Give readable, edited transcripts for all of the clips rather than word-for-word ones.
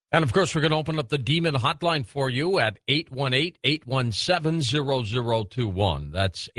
And of course, we're going to open up the Demon Hotline for you at 818-817-0021. That's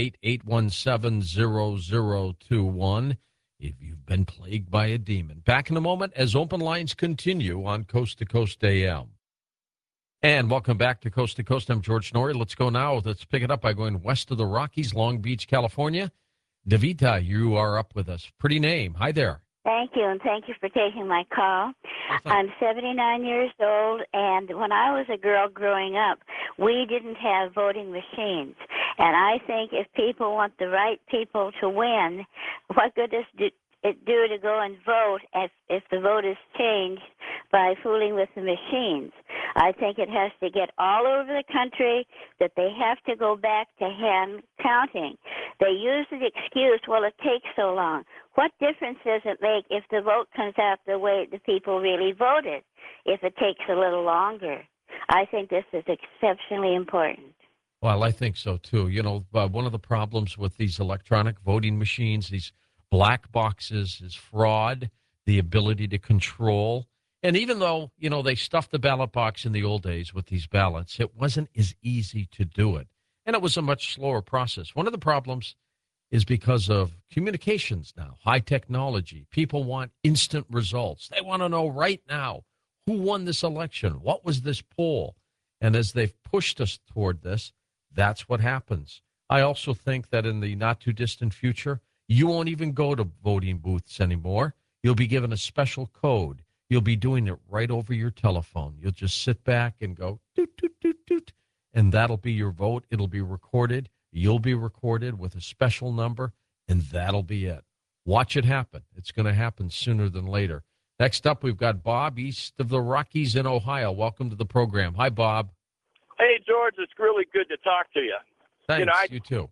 818-817-0021 if you've been plagued by a demon. Back in a moment as open lines continue on Coast to Coast AM. And welcome back to Coast to Coast. I'm George Norrie. Let's go now. Let's pick it up by going west of the Rockies, Long Beach, California. Davita, you are up with us. Pretty name. Hi there. Thank you, and thank you for taking my call. Sure. I'm 79 years old, and when I was a girl growing up, we didn't have voting machines. And I think if people want the right people to win, what good does it do to go and vote if the vote is changed by fooling with the machines? I think it has to get all over the country that they have to go back to hand counting. They use the excuse, well, it takes so long. What difference does it make if the vote comes out the way the people really voted, if it takes a little longer? I think this is exceptionally important. Well, I think so, too. You know, one of the problems with these electronic voting machines, these black boxes, is fraud, the ability to control. And even though, you know, they stuffed the ballot box in the old days with these ballots, it wasn't as easy to do it. And it was a much slower process. One of the problems is because of communications now, high technology. People want instant results. They want to know right now who won this election, what was this poll. And as they've pushed us toward this, that's what happens. I also think that in the not too distant future, you won't even go to voting booths anymore. You'll be given a special code. You'll be doing it right over your telephone. You'll just sit back and go doot, doot, doot, doot, and that'll be your vote. It'll be recorded. You'll be recorded with a special number, and that'll be it. Watch it happen. It's going to happen sooner than later. Next up, we've got Bob east of the Rockies in Ohio. Welcome to the program. Hi, Bob. Hey, George. It's really good to talk to you. Thanks. You too.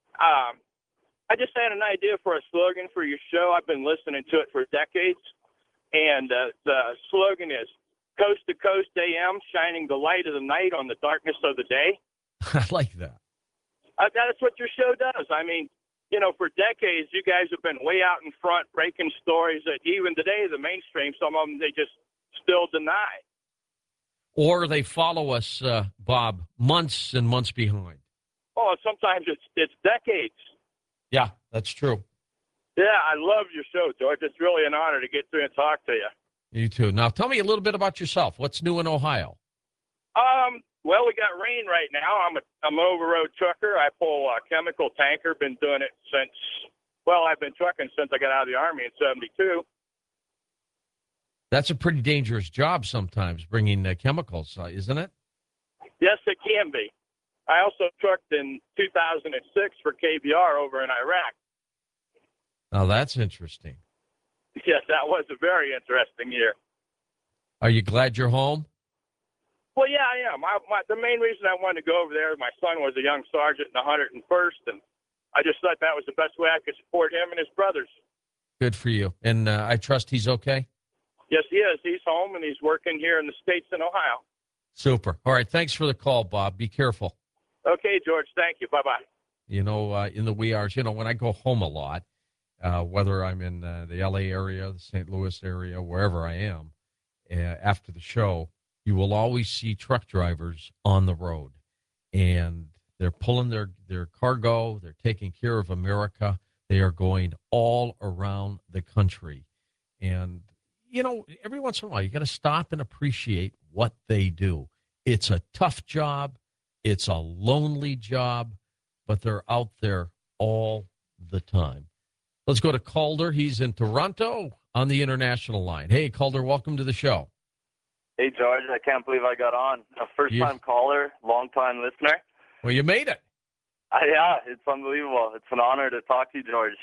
I just had an idea for a slogan for your show. I've been listening to it for decades, and the slogan is Coast to Coast AM, shining the light of the night on the darkness of the day. I like that. That's what your show does. I mean, you know, for decades, you guys have been way out in front, breaking stories that even today, the mainstream, some of them, they just still deny. Or they follow us, Bob, months and months behind. Oh, sometimes it's decades. Yeah, that's true. Yeah, I love your show, George. It's really an honor to get through and talk to you. You too. Now, tell me a little bit about yourself. What's new in Ohio? Well, we got rain right now. I'm an over-road trucker. I pull a chemical tanker. Been doing it I've been trucking since I got out of the Army in 72. That's a pretty dangerous job sometimes, bringing chemicals, isn't it? Yes, it can be. I also trucked in 2006 for KBR over in Iraq. Now, that's interesting. Yes, that was a very interesting year. Are you glad you're home? Well, yeah, I am. The main reason I wanted to go over there, my son was a young sergeant in the 101st, and I just thought that was the best way I could support him and his brothers. Good for you. And I trust he's okay? Yes, he is. He's home, and he's working here in the States in Ohio. Super. All right, thanks for the call, Bob. Be careful. Okay, George, thank you. Bye-bye. You know, in the wee hours, you know, when I go home a lot, whether I'm in the L.A. area, the St. Louis area, wherever I am, after the show, you will always see truck drivers on the road. And they're pulling their cargo. They're taking care of America. They are going all around the country. And, you know, every once in a while, you got to stop and appreciate what they do. It's a tough job. It's a lonely job, but they're out there all the time. Let's go to Calder. He's in Toronto on the international line. Hey, Calder, welcome to the show. Hey, George, I can't believe I got on. A first-time caller, long-time listener. Well, you made it. Yeah, it's unbelievable. It's an honor to talk to you, George.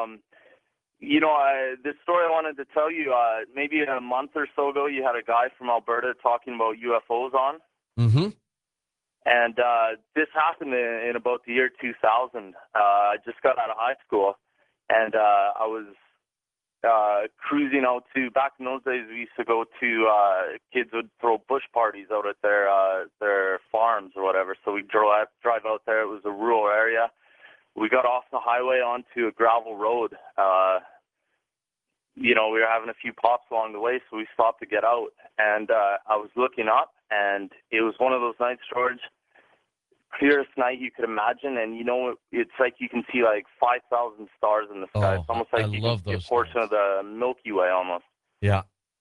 You know, this story I wanted to tell you, maybe a month or so ago, you had a guy from Alberta talking about UFOs on. Mm-hmm. And this happened in about the year 2000. I just got out of high school, and I was cruising out to, back in those days, we used to go to, kids would throw bush parties out at their farms or whatever. So we drive out there. It was a rural area. We got off the highway onto a gravel road. we were having a few pops along the way, so we stopped to get out. And I was looking up, and it was one of those nights, George, clearest night you could imagine. And, it's like you can see like 5,000 stars in the sky. Oh, it's almost like I you love can see those a portion nights. of the Milky Way almost. Yeah.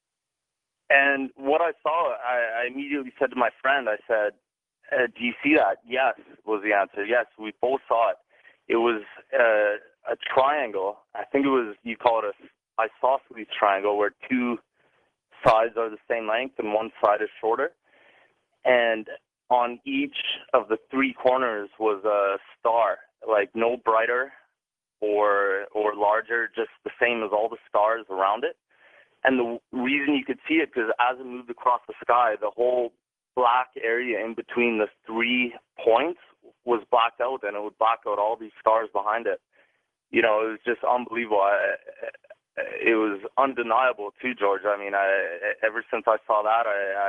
And what I saw, I immediately said to my friend, I said, do you see that? Yes, was the answer. Yes, we both saw it. It was a triangle. I think it was, you call it a isosceles triangle, where two sides are the same length and one side is shorter. And on each of the three corners was a star, like no brighter or larger, just the same as all the stars around it. And the reason you could see it, because as it moved across the sky, the whole black area in between the 3 points was blacked out, and it would black out all these stars behind it. It was just unbelievable. It was undeniable too, George. I mean, ever since I saw that,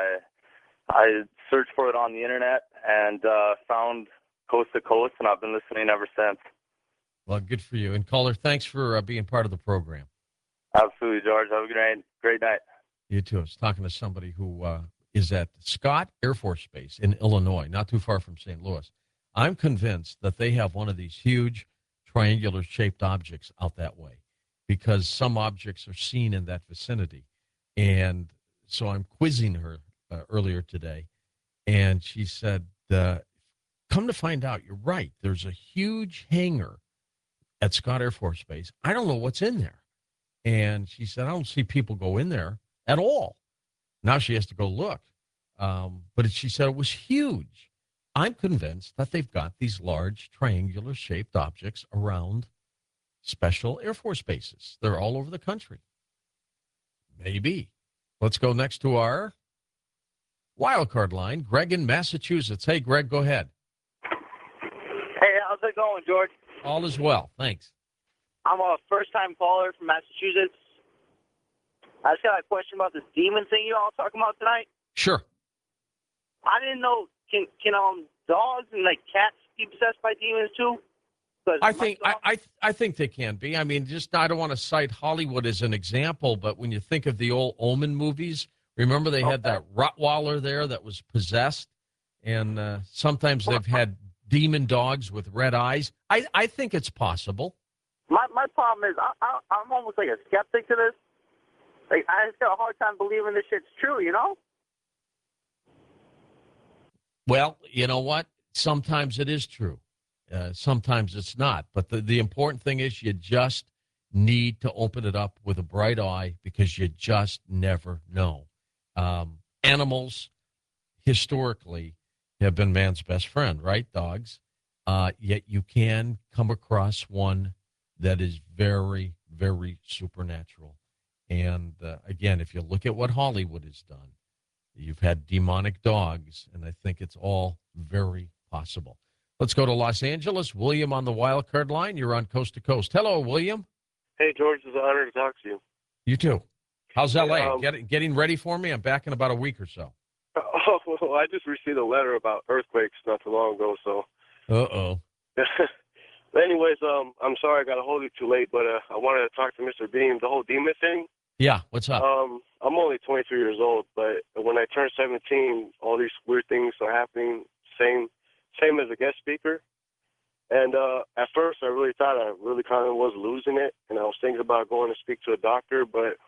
I searched for it on the internet and found Coast to Coast, and I've been listening ever since. Well, good for you. And caller, thanks for being part of the program. Absolutely, George. Have a great night. You too. I was talking to somebody who is at Scott Air Force Base in Illinois, not too far from St. Louis. I'm convinced that they have one of these huge triangular-shaped objects out that way, because some objects are seen in that vicinity. And so I'm quizzing her earlier today, and she said, come to find out, you're right. There's a huge hangar at Scott Air Force Base. I don't know what's in there. And she said, I don't see people go in there at all. Now she has to go look. But she said it was huge. I'm convinced that they've got these large triangular-shaped objects around special Air Force bases. They're all over the country. Maybe. Let's go next to our wild card line, Greg in Massachusetts. Hey, Greg, go ahead. Hey, how's it going, George? All is well. Thanks. I'm a first-time caller from Massachusetts. I just got a question about this demon thing you all talking about tonight. Sure. I didn't know, can dogs and like cats be possessed by demons too? I think they can be. I mean, I don't want to cite Hollywood as an example, but when you think of the old Omen movies, remember they had that Rottweiler there that was possessed, and sometimes they've had demon dogs with red eyes. I think it's possible. My problem is I'm almost like a skeptic to this. Like, I just got a hard time believing this shit's true, Well, you know what? Sometimes it is true. Sometimes it's not. But the important thing is you just need to open it up with a bright eye, because you just never know. Animals, historically, have been man's best friend, right? Dogs. Yet you can come across one that is very, very supernatural. And again, if you look at what Hollywood has done, you've had demonic dogs, and I think it's all very possible. Let's go to Los Angeles. William on the wild card line. You're on Coast to Coast. Hello, William. Hey, George. It's an honor to talk to you. You too. How's L.A.? Getting ready for me? I'm back in about a week or so. Oh, well, I just received a letter about earthquakes not too long ago, so. Uh-oh. But anyways, I'm sorry I got a hold of you too late, but I wanted to talk to Mr. Beam. The whole demon thing. Yeah, what's up? I'm only 23 years old, but when I turned 17, all these weird things are happening, same as a guest speaker. And at first, I really thought I really kind of was losing it, and I was thinking about going to speak to a doctor, but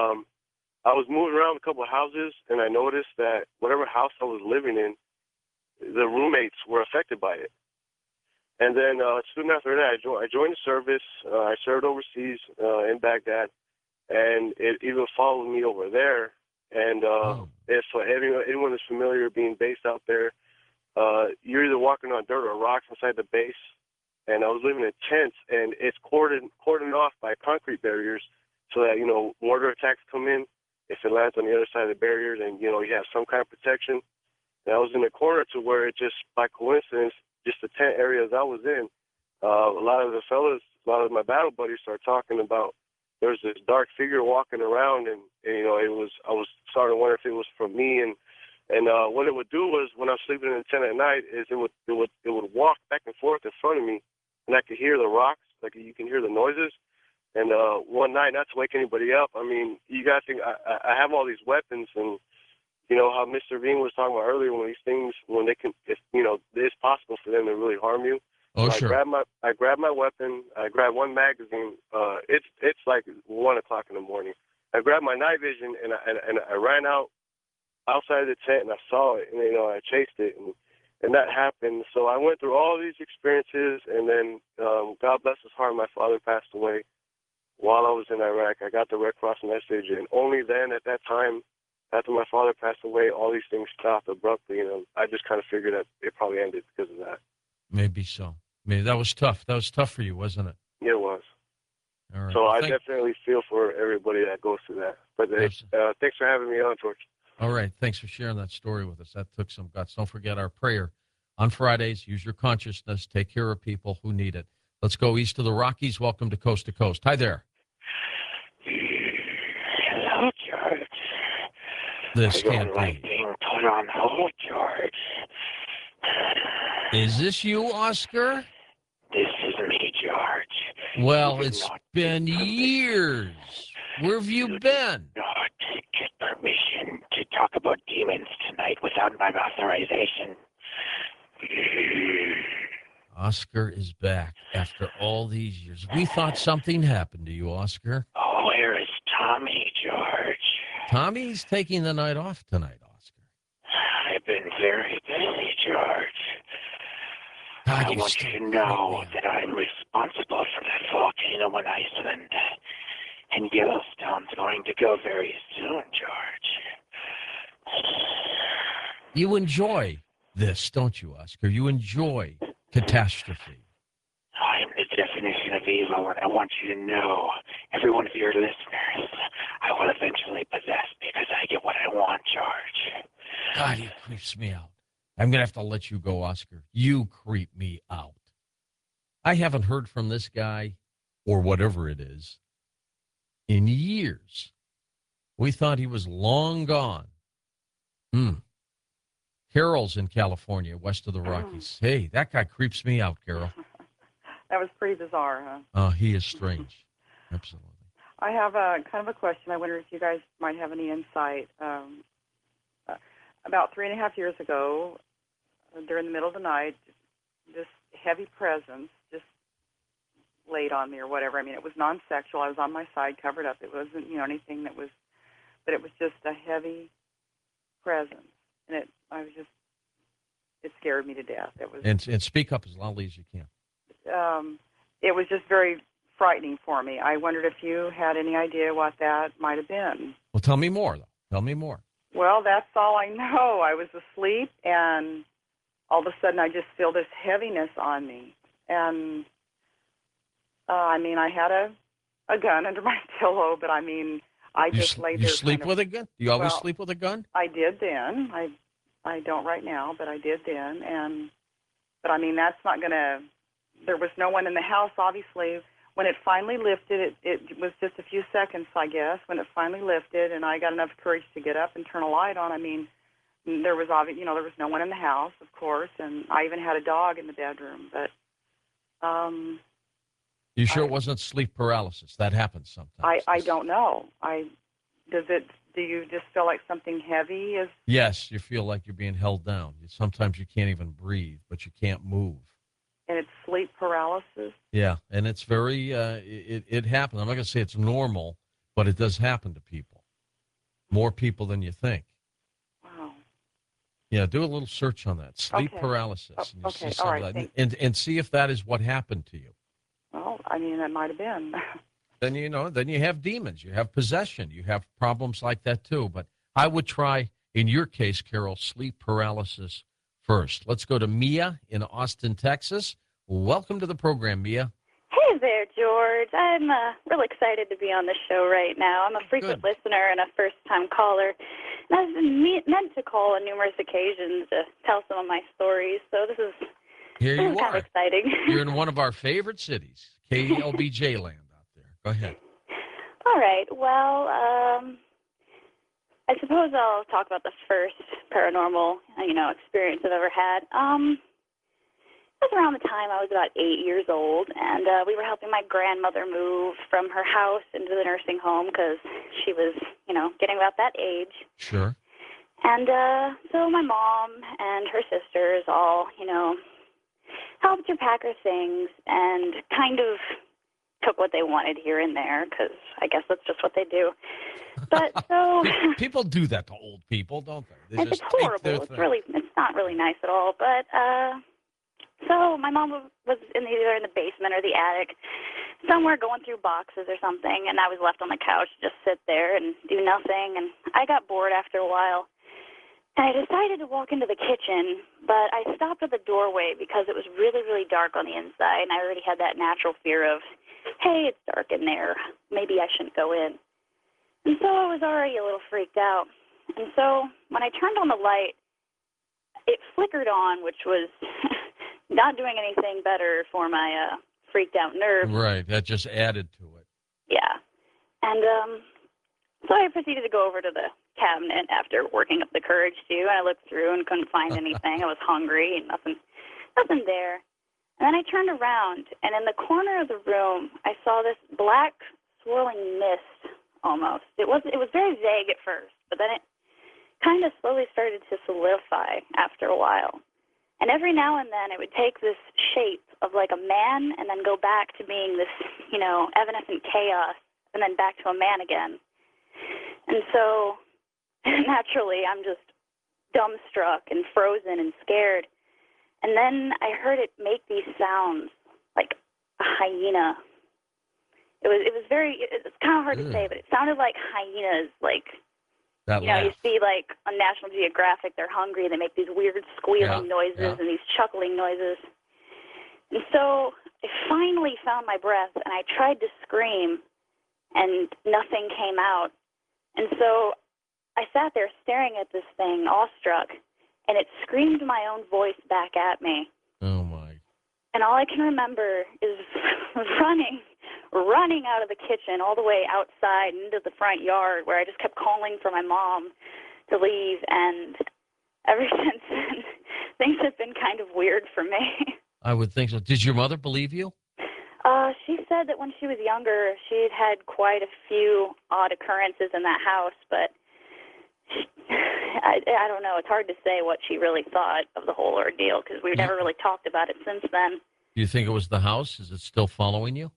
I was moving around a couple of houses, and I noticed that whatever house I was living in, the roommates were affected by it. And then soon after that, I joined the service. I served overseas in Baghdad, and it even followed me over there. And if anyone is familiar being based out there, you're either walking on dirt or rocks inside the base. And I was living in tents, and it's cordoned off by concrete barriers so that, mortar attacks come in. If it lands on the other side of the barriers, and, you have some kind of protection. And I was in a corner to where it just, by coincidence, just the tent areas I was in, a lot of my battle buddies started talking about there was this dark figure walking around, and I was starting to wonder if it was from me, and what it would do was, when I was sleeping in the tent at night, is it would walk back and forth in front of me, and I could hear the rocks, like you can hear the noises, And one night, not to wake anybody up, I mean, you got to think, I have all these weapons, and you know how Mr. Bean was talking about earlier, when these things, when they can, if, you know, it's possible for them to really harm you. Oh, So sure. I grabbed my weapon. I grabbed one magazine. It's like 1 o'clock in the morning. I grabbed my night vision and I ran outside of the tent, and I saw it, and you know, I chased it, and that happened. So I went through all these experiences, and then God bless his heart, my father passed away while I was in Iraq. I got the Red Cross message, and only then, at that time, after my father passed away, all these things stopped abruptly. You know, I just kind of figured that it probably ended because of that. Maybe so. Maybe that was tough. That was tough for you, wasn't it? Yeah, it was. All right. So Well, I definitely feel for everybody that goes through that. But thanks for having me on, George. all right. Thanks for sharing that story with us. That took some guts. Don't forget our prayer on Fridays. Use your consciousness. Take care of people who need it. Let's go east of the Rockies. Welcome to Coast to Coast. Hi there. Hello, George. This I can't don't like be. being put on hold, George. Is this you, Oscar? This is me, George. Well, You it's do not been get permission. years. Where have you You been? Not get permission to talk about demons tonight without my authorization. Oscar is back after all these years. We thought something happened to you, Oscar. Oh, where is Tommy, George? Tommy's taking the night off tonight, Oscar. I've been very busy, George. God, I you want still you to creep know me out. that I'm responsible for that volcano in Iceland. And Yellowstone's going to go very soon, George. You enjoy this, don't you, Oscar? You enjoy catastrophe. I'm the definition of evil, and I want you to know, every one of your listeners, I will eventually possess because I get what I want, George. God, he creeps me out. I'm going to have to let you go, Oscar. You creep me out. I haven't heard from this guy, or whatever it is, in years. We thought he was long gone. Carol's in California, west of the Rockies. Hey, that guy creeps me out, Carol. That was pretty bizarre, huh? He is strange. Absolutely. I have a kind of a question. I wonder if you guys might have any insight. About 3.5 years ago, during the middle of the night, this heavy presence just laid on me or whatever. I mean, it was non-sexual. I was on my side, covered up. It wasn't, anything that was, but it was just a heavy presence. And it scared me to death. It was, And speak up as loudly as you can. it was just very frightening for me. I wondered if you had any idea what that might have been. Well, tell me more, though. Tell me more. Well, that's all I know. I was asleep, and all of a sudden I just feel this heaviness on me. And, I had a gun under my pillow, but, I just laid there. You sleep with a gun? Do you always Well, sleep with a gun? I did then. I don't right now, but I did then. But that's not going to, there was no one in the house, obviously. When it finally lifted, it was just a few seconds, I guess, when it finally lifted, and I got enough courage to get up and turn a light on. There was there was no one in the house, of course, and I even had a dog in the bedroom. But You sure it wasn't sleep paralysis? That happens sometimes. I don't know. Do you just feel like something heavy is? Yes, you feel like you're being held down. Sometimes you can't even breathe, but you can't move. And it's sleep paralysis? Yeah, and it's very, it happens. I'm not going to say it's normal, but it does happen to people. More people than you think. Wow. Yeah, do a little search on that. Sleep Okay. paralysis. Oh, And you okay, see some all of right, that. thanks. And see if that is what happened to you. Well, that might have been. Then you have demons, you have possession, you have problems like that too. But I would try, in your case, Carol, sleep paralysis first. Let's go to Mia in Austin, Texas. Welcome to the program, Mia. Hey there, George. I'm real excited to be on the show right now. I'm a frequent listener and a first-time caller. And I've been meant to call on numerous occasions to tell some of my stories, so this is kind of exciting. You're in one of our favorite cities, KLBJ land out there. Go ahead. All right. Well, I suppose I'll talk about the first paranormal, experience I've ever had. was around the time I was about 8 years old, and we were helping my grandmother move from her house into the nursing home because she was, getting about that age. Sure. And so my mom and her sisters all, helped her pack her things and kind of took what they wanted here and there because I guess that's just what they do. But so people do that to old people, don't they? They it's just take horrible. their It's thing. it's not really nice at all. But so my mom was either in the basement or the attic, somewhere going through boxes or something, and I was left on the couch to just sit there and do nothing. And I got bored after a while. And I decided to walk into the kitchen, but I stopped at the doorway because it was really, really dark on the inside, and I already had that natural fear of, hey, it's dark in there. Maybe I shouldn't go in. And so I was already a little freaked out. And so when I turned on the light, it flickered on, which was not doing anything better for my freaked out nerves. Right. That just added to it. Yeah. And so I proceeded to go over to the cabinet after working up the courage to, and I looked through and couldn't find anything. I was hungry and nothing there. And then I turned around, and in the corner of the room, I saw this black swirling mist almost. It was very vague at first, but then it kind of slowly started to solidify after a while. And every now and then it would take this shape of like a man and then go back to being this, evanescent chaos and then back to a man again. And so naturally I'm just dumbstruck and frozen and scared. And then I heard it make these sounds like a hyena. It was it's kind of hard to say, but it sounded like hyenas, like, That you see like on National Geographic, they're hungry, they make these weird squealing noises and these chuckling noises. And so I finally found my breath, and I tried to scream, and nothing came out. And so I sat there staring at this thing, awestruck, and it screamed my own voice back at me. Oh, my. And all I can remember is running out of the kitchen all the way outside into the front yard where I just kept calling for my mom to leave. And ever since then, things have been kind of weird for me. I would think so. Did your mother believe you? She said that when she was younger, she had quite a few odd occurrences in that house, but I don't know. It's hard to say what she really thought of the whole ordeal because we've never really talked about it since then. Do you think it was the house? Is it still following you?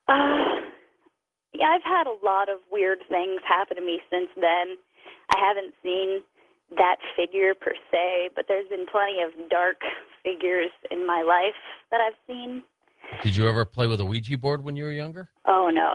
Yeah, I've had a lot of weird things happen to me since then. I haven't seen that figure per se, but there's been plenty of dark figures in my life that I've seen. Did you ever play with a Ouija board when you were younger? Oh, no.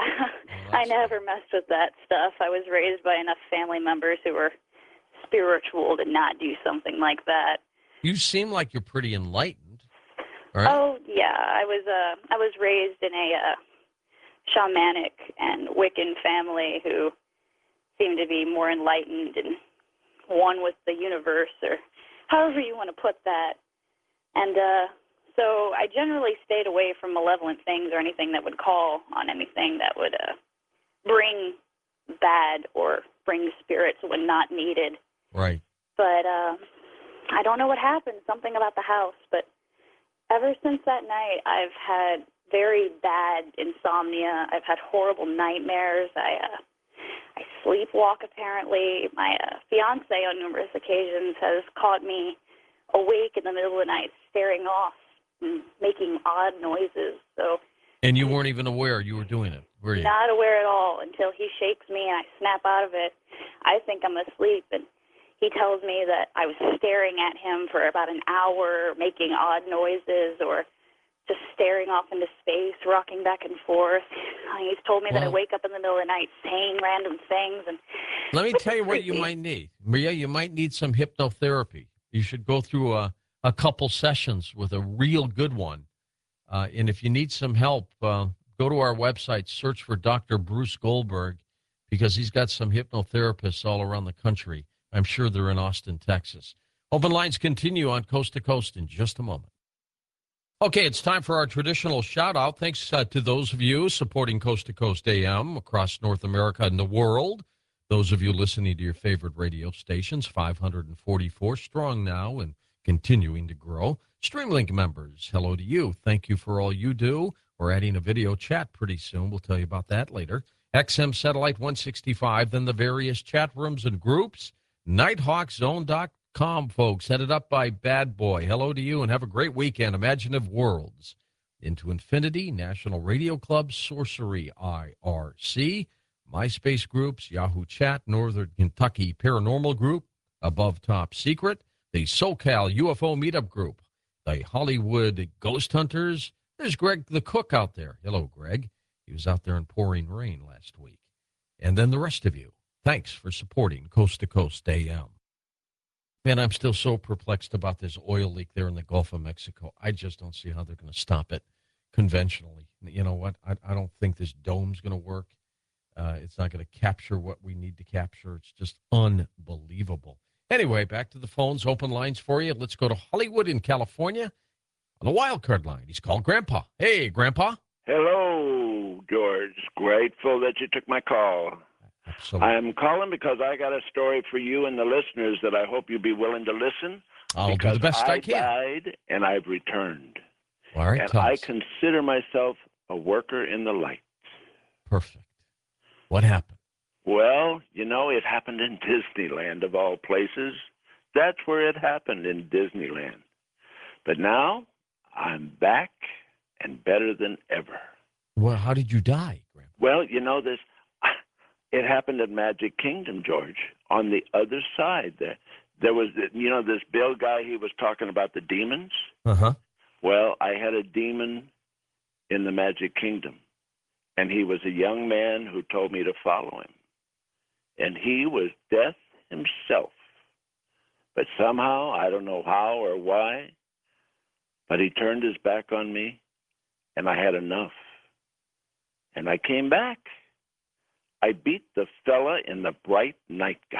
I never messed with that stuff. I was raised by enough family members who were spiritual to not do something like that. You seem like you're pretty enlightened, right? Oh, yeah. I was raised in a shamanic and Wiccan family who seemed to be more enlightened and one with the universe, or however you want to put that. And so I generally stayed away from malevolent things or anything that would call on anything that would bring bad or bring spirits when not needed. Right. But I don't know what happened, something about the house. But ever since that night, I've had very bad insomnia. I've had horrible nightmares. I sleepwalk, apparently. My fiance on numerous occasions has caught me awake in the middle of the night staring off and making odd noises. And you weren't even aware you were doing it, were you? Not aware at all until he shakes me and I snap out of it. I think I'm asleep, and he tells me that I was staring at him for about an hour, making odd noises or just staring off into space, rocking back and forth. He's told me that I wake up in the middle of the night saying random things. And let me tell you what you might need. Maria, you might need some hypnotherapy. You should go through a couple sessions with a real good one. And if you need some help, go to our website, search for Dr. Bruce Goldberg, because he's got some hypnotherapists all around the country. I'm sure they're in Austin, Texas. Open lines continue on Coast to Coast in just a moment. Okay, it's time for our traditional shout-out. Thanks to those of you supporting Coast to Coast AM across North America and the world. Those of you listening to your favorite radio stations, 544 strong now in continuing to grow. Streamlink members, hello to you. Thank you for all you do. We're adding a video chat pretty soon. We'll tell you about that later. XM Satellite 165, then the various chat rooms and groups. NighthawkZone.com, folks, headed up by Bad Boy. Hello to you and have a great weekend. Imaginative Worlds. Into Infinity, National Radio Club, Sorcery IRC, MySpace groups, Yahoo Chat, Northern Kentucky Paranormal Group, Above Top Secret, the SoCal UFO Meetup Group, the Hollywood Ghost Hunters. There's Greg the Cook out there. Hello, Greg. He was out there in pouring rain last week. And then the rest of you, thanks for supporting Coast to Coast AM. Man, I'm still so perplexed about this oil leak there in the Gulf of Mexico. I just don't see how they're going to stop it conventionally. You know what? I don't think this dome's going to work. It's not going to capture what we need to capture. It's just unbelievable. Anyway, back to the phones, open lines for you. Let's go to Hollywood in California on the wild card line. He's called Grandpa. Hey, Grandpa. Hello, George. Grateful that you took my call. Absolutely. I'm calling because I got a story for you and the listeners that I hope you'll be willing to listen. I'll do the best I can. I died and I've returned. All right, and I consider myself a worker in the light. Perfect. What happened? Well, you know, it happened in Disneyland, of all places. That's where it happened, in Disneyland. But now I'm back and better than ever. Well, how did you die, Grandpa? Well, you know, it happened at Magic Kingdom, George, on the other side. There was, you know, this Bill guy, he was talking about the demons. Uh-huh. Well, I had a demon in the Magic Kingdom, and he was a young man who told me to follow him. And he was death himself. But somehow, I don't know how or why, but he turned his back on me, and I had enough. And I came back. I beat the fella in the bright nightgown.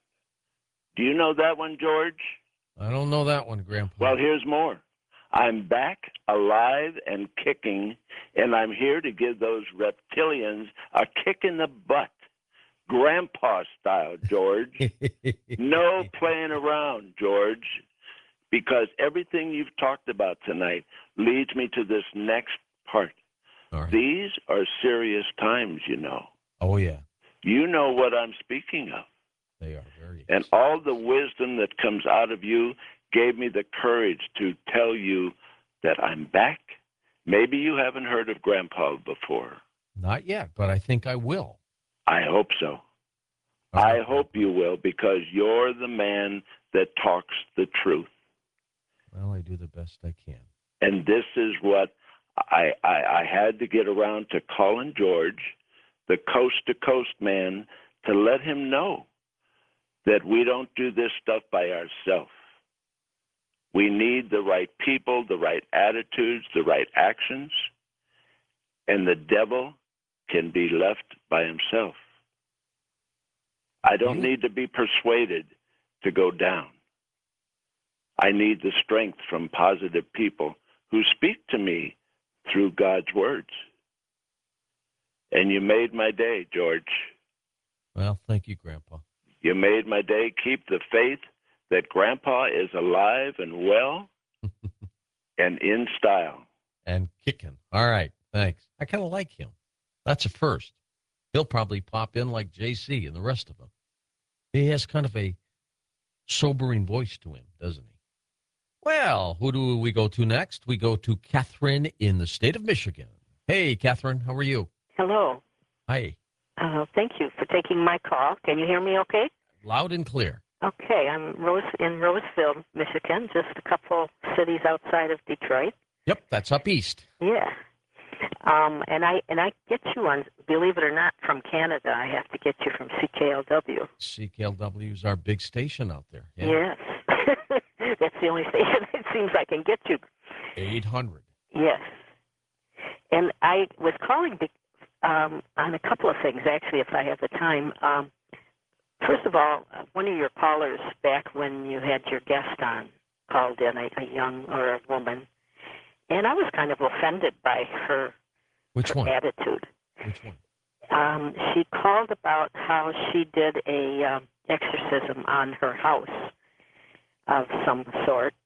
Do you know that one, George? I don't know that one, Grandpa. Well, here's more. I'm back, alive and kicking, and I'm here to give those reptilians a kick in the butt. Grandpa style, George. No playing around, George, because everything you've talked about tonight leads me to this next part. All right. These are serious times, you know. Oh, yeah. You know what I'm speaking of. They are very. And all the wisdom that comes out of you gave me the courage to tell you that I'm back. Maybe you haven't heard of Grandpa before. Not yet, but I think I will. I hope so. I hope you will, because you're the man that talks the truth. Well, I do the best I can. And this is what I had to get around to calling George, the coast-to-coast man, to let him know that we don't do this stuff by ourselves. We need the right people, the right attitudes, the right actions, and the devil can be left by himself. I don't need to be persuaded to go down. I need the strength from positive people who speak to me through God's words. And you made my day, George. Well, thank you, Grandpa. You made my day. Keep the faith that Grandpa is alive and well and in style. And kicking. All right, thanks. I kind of like him. That's a first. He'll probably pop in like JC and the rest of them. He has kind of a sobering voice to him, doesn't he? Well, who do we go to next? We go to Catherine in the state of Michigan. Hey, Catherine, how are you? Hello. Hi. Thank you for taking my call. Can you hear me okay? Loud and clear. Okay, I'm in Roseville, Michigan, just a couple cities outside of Detroit. Yep, that's up east. Yeah. And I get you on, believe it or not, from Canada. I have to get you from CKLW. CKLW is our big station out there. Yeah. Yes. That's the only station it seems I can get you. 800. Yes. And I was calling on a couple of things, actually, if I have the time. First of all, one of your callers back when you had your guest on called in, a young or a woman, and I was kind of offended by her attitude. Which one? She called about how she did a exorcism on her house of some sort,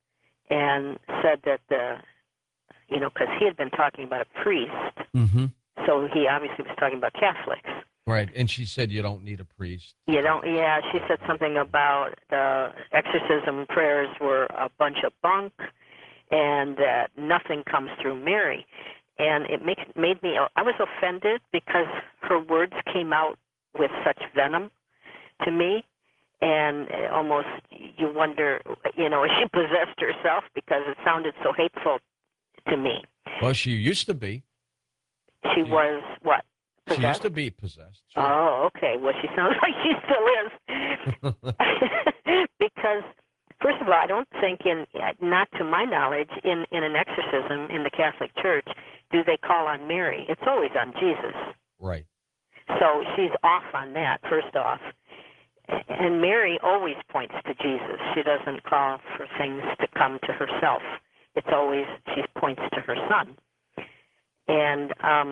and said that because he had been talking about a priest, so he obviously was talking about Catholics. Right, and she said you don't need a priest. You don't. Yeah, she said something about exorcism prayers were a bunch of bunk, and that nothing comes through Mary. And it made me. I was offended because her words came out with such venom to me, and almost you wonder, is she possessed herself, because it sounded so hateful to me. Well, she used to be. She was what? Possessed? She used to be possessed. Sure. Oh, okay. Well, she sounds like she still is. Because, first of all, I don't think, not to my knowledge, in an exorcism in the Catholic Church, do they call on Mary. It's always on Jesus. Right. So she's off on that, first off. And Mary always points to Jesus. She doesn't call for things to come to herself. It's always, she points to her son. And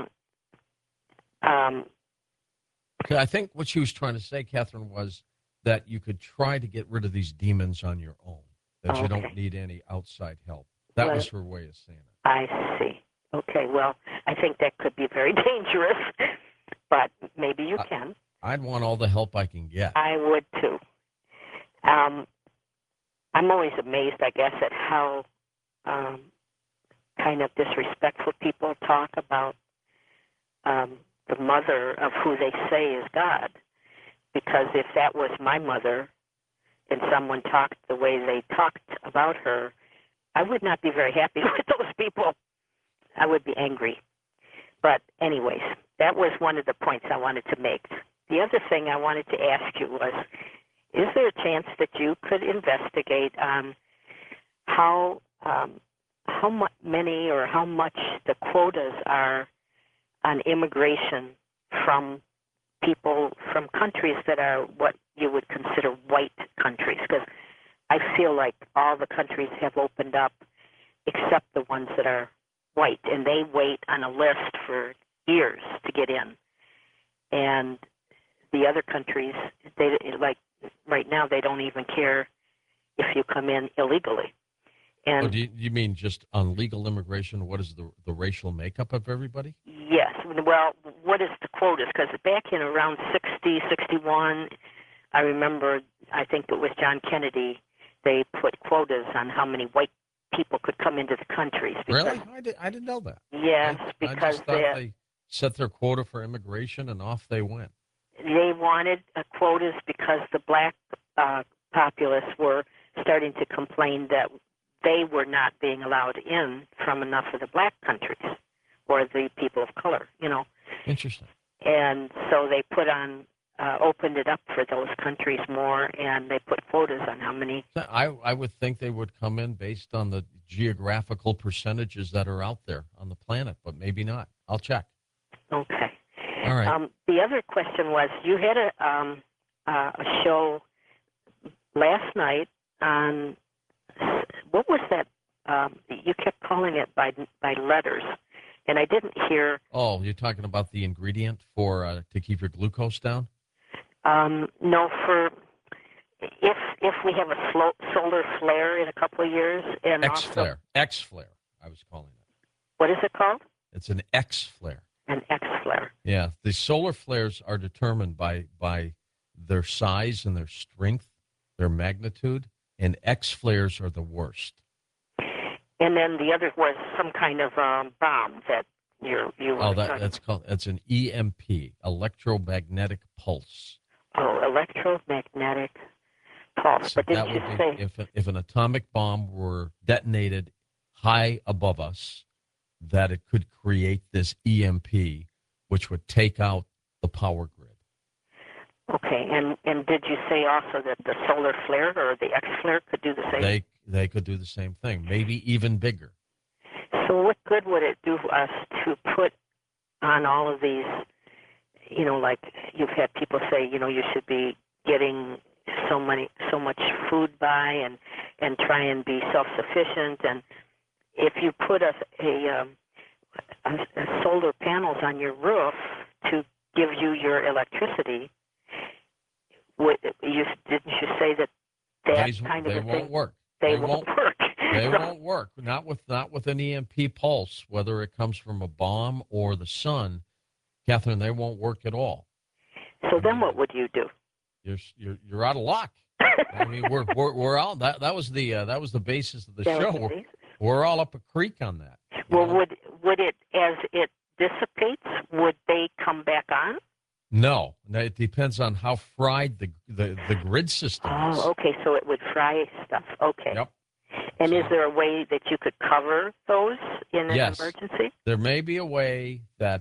I think what she was trying to say, Catherine, was that you could try to get rid of these demons on your own, that you don't need any outside help. That was her way of saying it. I see. Okay, well, I think that could be very dangerous, but maybe you can. I'd want all the help I can get. I would, too. I'm always amazed, I guess, at how kind of disrespectful people talk about the mother of who they say is God. Because if that was my mother and someone talked the way they talked about her, I would not be very happy with those people. I would be angry. But anyways, that was one of the points I wanted to make. The other thing I wanted to ask you was, is there a chance that you could investigate on how many or how much the quotas are on immigration from people from countries that are what you would consider white countries? Because I feel like all the countries have opened up except the ones that are white, and they wait on a list for years to get in. And the other countries, they like right now, they don't even care if you come in illegally. And do you mean just on legal immigration? What is the racial makeup of everybody? Yes. Well, what is the quotas? Because back in around 60, 61, I remember, I think it was John Kennedy, they put quotas on how many white people could come into the countries. Really? I didn't know that. Yes, I because just thought they set their quota for immigration and off they went. They wanted quotas because the black populace were starting to complain that they were not being allowed in from enough of the black countries or the people of color, Interesting. And so they put on, opened it up for those countries more, and they put quotas on how many. I would think they would come in based on the geographical percentages that are out there on the planet, but maybe not. I'll check. Okay. All right. The other question was, you had a show last night on, what was that? You kept calling it by letters, and I didn't hear. Oh, you're talking about the ingredient for to keep your glucose down? No, for if we have a solar flare in a couple of years, and X-flare. X-flare, I was calling it. What is it called? It's an X-flare. An X-flare. Yeah, the solar flares are determined by their size and their strength, their magnitude, and X-flares are the worst. And then the other was some kind of bomb that you were. Oh, that's an EMP, electromagnetic pulse. Oh, electromagnetic pulse. So but didn't you say if an atomic bomb were detonated high above us, that it could create this EMP, which would take out the power grid. Okay, and did you say also that the solar flare or the X-flare could do the same? They could do the same thing, maybe even bigger. So what good would it do us to put on all of these, like you've had people say, you should be getting so much food by and try and be self-sufficient, and if you put a solar panels on your roof to give you your electricity, didn't you say that kind of a thing? Won't work. They won't work. They won't work. Not with an EMP pulse, whether it comes from a bomb or the sun, Catherine. They won't work at all. So then, what would you do? You're out of luck. I mean, we're all that was the basis of the show. We're all up a creek on that. Well, would it, as it dissipates, would they come back on? No, it depends on how fried the grid system is. Oh, okay, so it would fry stuff. Okay. Yep. And is there a way that you could cover those in an Yes. emergency? There may be a way that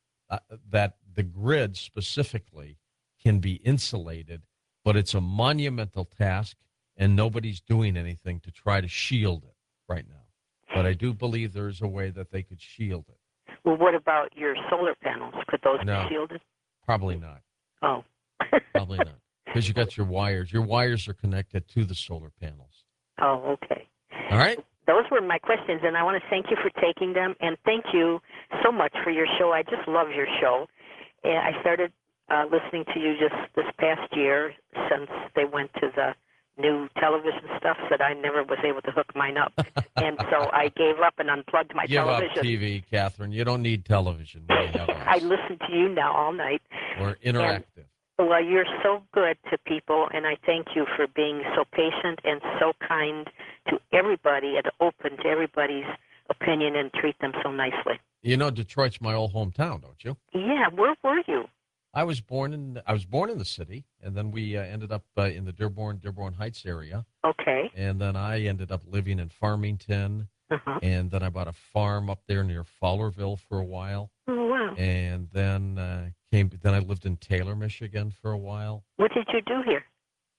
that the grid specifically can be insulated, but it's a monumental task, and nobody's doing anything to try to shield it right now. But I do believe there is a way that they could shield it. Well, what about your solar panels? Could those No. be shielded? Probably not. Oh. Probably not. Because you got your wires. Your wires are connected to the solar panels. Oh, okay. All right. Those were my questions, and I want to thank you for taking them, and thank you so much for your show. I just love your show. And I started listening to you just this past year since they went to the new television stuff that I never was able to hook mine up. And so I gave up and unplugged my Give television. up TV, Catherine. You don't need television. We have I us. listen to you now all night. We're interactive. Well, you're so good to people, and I thank you for being so patient and so kind to everybody and open to everybody's opinion and treat them so nicely. You know, Detroit's my old hometown, don't you? Yeah, where were you? I was born in the city, and then we ended up in the Dearborn Heights area. Okay. And then I ended up living in Farmington, Uh-huh. and then I bought a farm up there near Fowlerville for a while. Oh, wow. And then Then I lived in Taylor, Michigan for a while. What did you do here?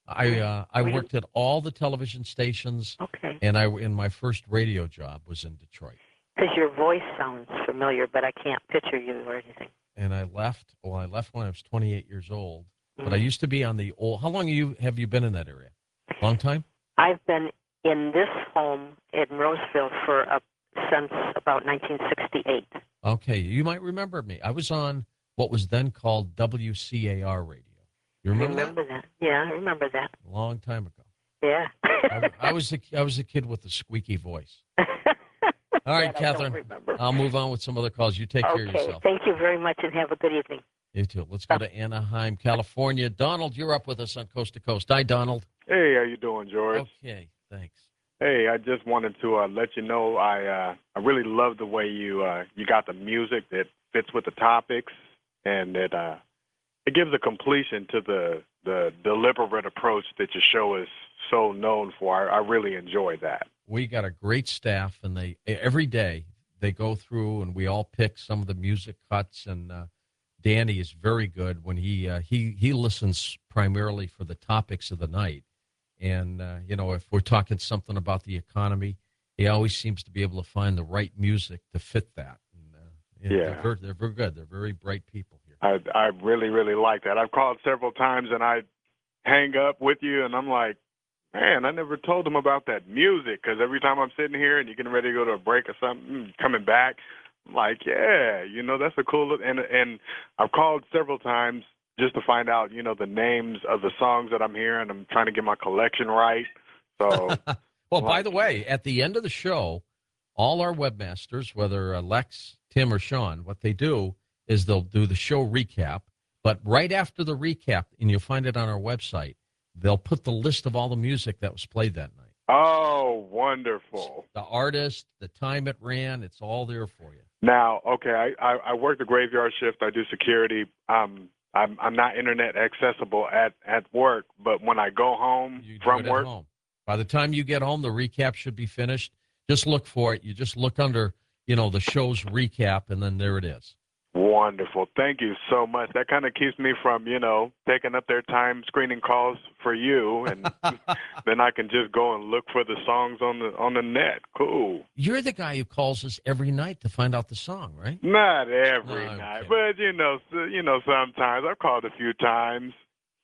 I worked at all the television stations. Okay. And in my first radio job was in Detroit. Because your voice sounds familiar, but I can't picture you or anything. And I left. Well, I left when I was 28 years old. But I used to be on the old. How long have you been in that area? Long time? I've been in this home in Roseville since about 1968. Okay, you might remember me. I was on what was then called WCAR radio. You remember that? Yeah, I remember that. A long time ago. Yeah. I was a kid with a squeaky voice. All right, Catherine. I'll move on with some other calls. You take care of yourself. Thank you very much, and have a good evening. You too. Let's go to Anaheim, California. Donald, you're up with us on Coast to Coast. Hi, Donald. Hey, how you doing, George? Okay, thanks. Hey, I just wanted to let you know I really love the way you got the music that fits with the topics, and it gives a completion to the deliberate approach that your show is so known for. I really enjoy that. We got a great staff, and every day they go through, and we all pick some of the music cuts. And Danny is very good when he listens primarily for the topics of the night. And if we're talking something about the economy, he always seems to be able to find the right music to fit that. And, they're very good. They're very bright people here. I really, really like that. I've called several times, and I hang up with you, and I'm like, man, I never told them about that music, because every time I'm sitting here and you're getting ready to go to a break or something, coming back, I'm like, yeah, that's a cool look. And I've called several times just to find out, the names of the songs that I'm hearing. I'm trying to get my collection right. So, well, by the way, at the end of the show, all our webmasters, whether Lex, Tim, or Sean, what they do is they'll do the show recap. But right after the recap, and you'll find it on our website, they'll put the list of all the music that was played that night. Oh, wonderful. The artist, the time it ran, it's all there for you. Now, okay, I work the graveyard shift. I do security. I'm not internet accessible at work, but when I go home from work. Home. By the time you get home, the recap should be finished. Just look for it. You just look under, the show's recap, and then there it is. Wonderful. Thank you so much. That kind of keeps me from, taking up their time screening calls for you, and then I can just go and look for the songs on the net. Cool. You're the guy who calls us every night to find out the song, right? Not every night, but sometimes. I've called a few times.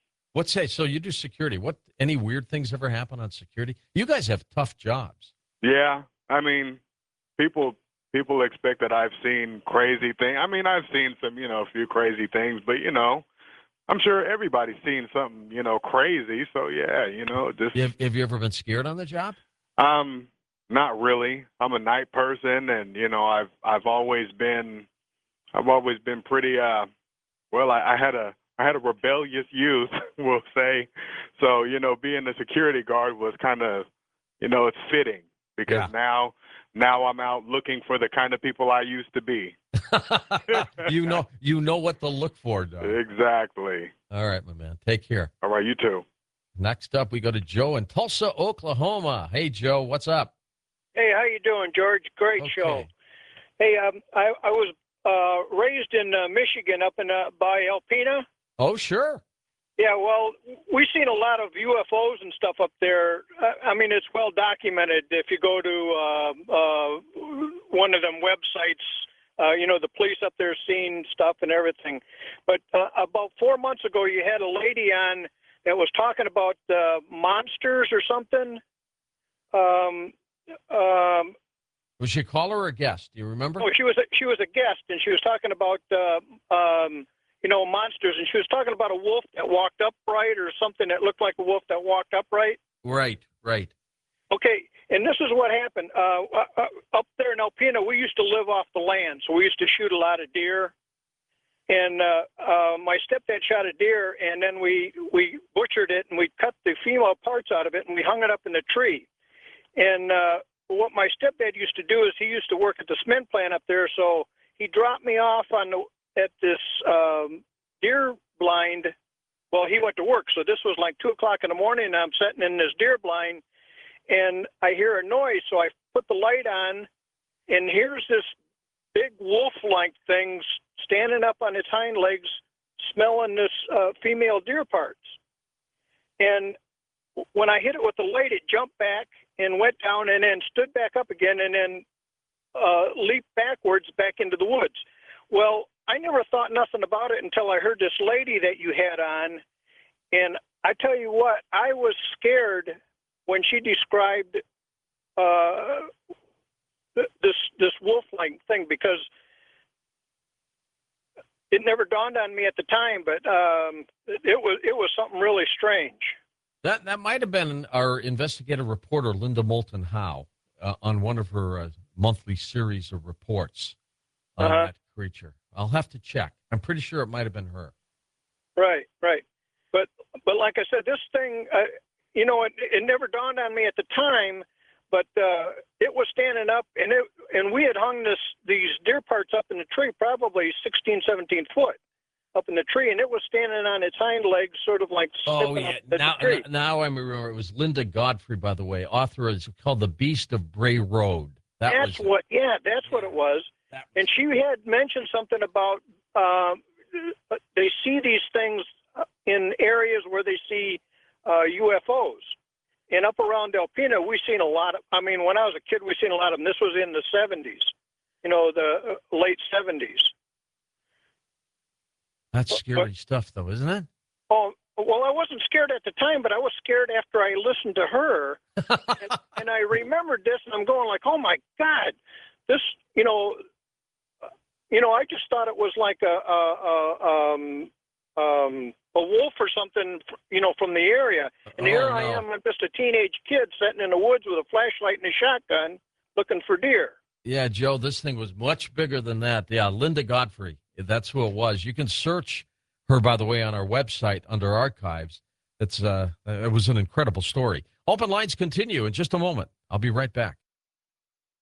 So you do security. Any weird things ever happen on security? You guys have tough jobs. Yeah, I mean, people expect that I've seen crazy things. I mean, I've seen some, a few crazy things, but, I'm sure everybody's seen something, crazy. So, yeah, just. Have you ever been scared on the job? Not really. I'm a night person, and I've always been pretty. Well, I had a rebellious youth, we'll say. So being a security guard was kind of, it's fitting because now I'm out looking for the kind of people I used to be. You know what to look for, Doug. Exactly. All right, my man. Take care. All right, you too. Next up, we go to Joe in Tulsa, Oklahoma. Hey, Joe, what's up? Hey, how you doing, George? Great show. Hey, I was raised in Michigan, up in by Alpena. Oh, sure. Yeah, well, we've seen a lot of UFOs and stuff up there. I mean, it's well documented. If you go to one of them websites, the police up there seeing stuff and everything. But about 4 months ago, you had a lady on that was talking about monsters or something. Was she a caller or a guest? Do you remember? Oh, she was a guest, and she was talking about monsters, and she was talking about a wolf that walked upright or something that looked like a wolf that walked upright. Right. Okay, and this is what happened. Up there in Alpena, we used to live off the land, so we used to shoot a lot of deer. And my stepdad shot a deer, and then we butchered it, and we cut the female parts out of it, and we hung it up in the tree. And what my stepdad used to do is he used to work at the cement plant up there, so he dropped me off at this deer blind. Well, he went to work, so this was like 2 o'clock in the morning, and I'm sitting in this deer blind, and I hear a noise, so I put the light on, and here's this big wolf-like thing standing up on its hind legs, smelling this female deer parts. And when I hit it with the light, it jumped back and went down and then stood back up again and then leaped backwards back into the woods. Well, I never thought nothing about it until I heard this lady that you had on. And I tell you what, I was scared when she described this wolf-like thing, because it never dawned on me at the time, but it was something really strange. That might have been our investigative reporter, Linda Moulton Howe, on one of her monthly series of reports on that creature. I'll have to check. I'm pretty sure it might have been her. Right. But like I said, this thing, it never dawned on me at the time, but it was standing up, and we had hung these deer parts up in the tree, probably 16, 17 foot up in the tree, and it was standing on its hind legs, sort of like oh yeah. Now I remember. It was Linda Godfrey, by the way, author. It's called The Beast of Bray Road. That's what it was. And she had mentioned something about they see these things in areas where they see UFOs. And up around Alpena, we've seen a lot of, when I was a kid, we've seen a lot of them. This was in the 70s, the late 70s. That's scary stuff, though, isn't it? Oh, well, I wasn't scared at the time, but I was scared after I listened to her. and I remembered this, and I'm going like, oh, my God, this, I just thought it was like a wolf or something, from the area. And here I am, I'm just a teenage kid sitting in the woods with a flashlight and a shotgun looking for deer. Yeah, Joe, this thing was much bigger than that. Yeah, Linda Godfrey, that's who it was. You can search her, by the way, on our website under archives. It was an incredible story. Open lines continue in just a moment. I'll be right back.